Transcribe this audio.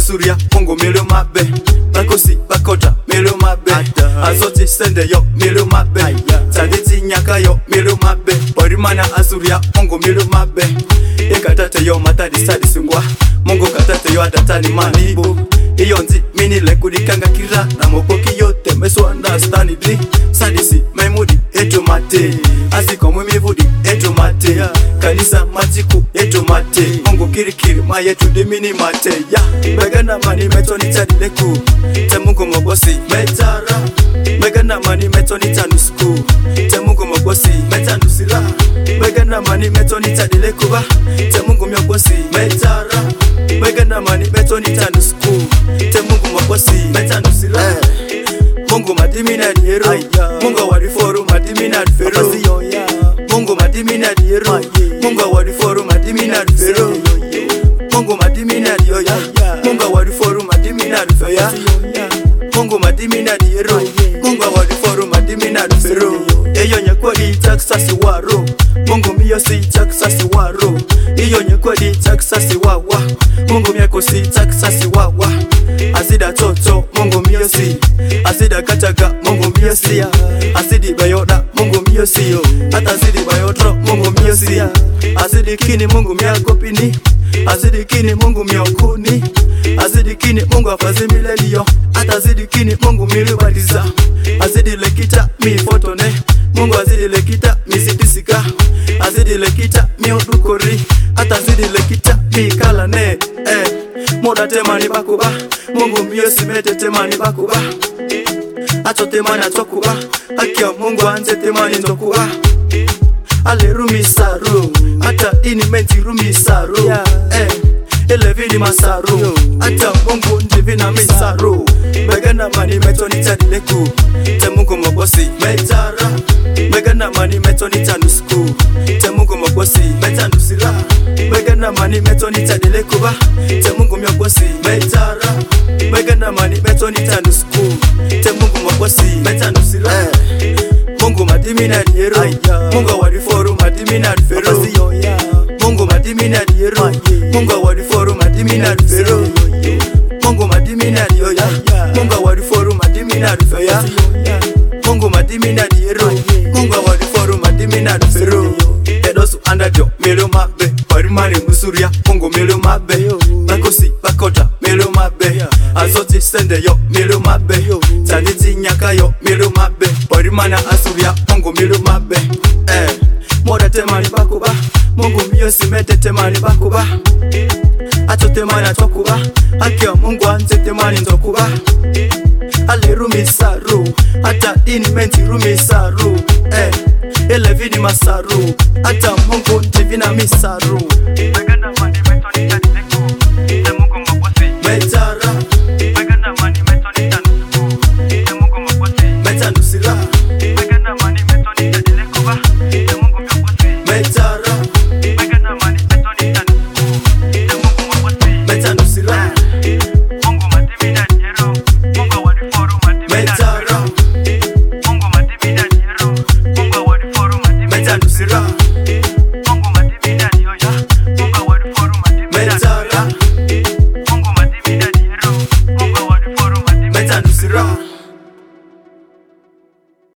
musuria Mungu melo mabe bakosi bakota melo mabe azoti sende yo melo mabe taditi nyaka yo melo mabe porimana azuria Mungu melo mabe ekatate yo matadi sadi sungwa Mungu katate yo atatani manibo iyonzi mini lekudikanga kira na mopoki yote meso understand it sadisi maimudi eto mate asiko mwimivudi eto mate kanisa matiku eto mate Mungu kirikiri mayetu dimini mate megana mani metoni tadileku te Mungu mogosi metara megana mani metoni tanusku te Mungu mogosi metanusira megana mani metoni tadileku ba te Mungu mogosi metara megana mani metoni tanusku te Mungu mogosi metanusira Mungu madimina diero Mungu wadiforu madimina difero Mungu madimina diero Mungu wadiforu madimina difero Mungu madimina dioya Mungu wadiforu madimina difero Mungu madimina diero Mungu wadiforu madimina difero Eyo nyekwadi taksasi waro Mungu miyo si taksasi waro Iyo nyekwadi taksasi wawa Mungu miyako si taksasi wawa Asida toto Mungu miyo si Asida kachaga Mungu miyo si Asidi bayoda Mungu miyo si Ata asidi bayotro Mungu miyo si Asidi kini Mungu miyako pini Asidi kini Mungu miyokuni Asidi kini Mungu afazimile liyo Ata asidi kini Mungu milibadiza Asidi lekita mi fotone Mungu asidi lekita mi sidisika Asidi lekita mi odukori Ata asidi lekita mi kalane Moda temani bakuba Mungu miyo simete temani bakuba Acho temani atokuba Akia Mungu anze temani ntokuba Ale rumi saru Ata ini menti rumi saru Elevini masaru Ata Mungu ndivina misaru Megana mani metoni tadileku te Mungu mogosi metara Megana mani metoni tanusku te Mungu mogosi metanusira Megana mani metoni tadileku ba te Mungu mogosi metara Megana mani metoni tanusku te Mungu mogosi metanusira Mungu madimina diero Mungu wadiforu madimina difero Mungu madimina diero Mungu wadiforu madimina difero Mungu madimina dioya Mungu wadiforu madimina difero Mungu madimina diero Mungu wadiforu madimina difero Edosu andajo melo mabe Parimani musuria Mungu melo mabe bakosi bakota melo mabe azoti sende yo melo mabe taditi nyaka yo melo mabe Parimana asuria Mungu melo mabe moda temani bakuba Mungu miyo simete temani bakuba Acho temani atokuba Akia Mungu anze temani ntokuba Ale rumi saru Ata ini menti rumi saru Elevini masaru Ata Mungu ndivina misaru Megana mani metoni tadileku te Mungu mogosi metara Megana mani metoni tanusuku te Mungu mogosi metanusira Megana mani metoni tadileku ba te Mungu mogosi metara Megana mani metoni tanusuku te Mungu mogosi metanusira Mungu madimina diero Mungu wadiforu madimina difero Mungu madimina diero Mungu wadiforu madimina difero Mungu madimina dioya Mungu wadiforu madimina difero Mungu madimina diero Mungu wadiforu madimina difero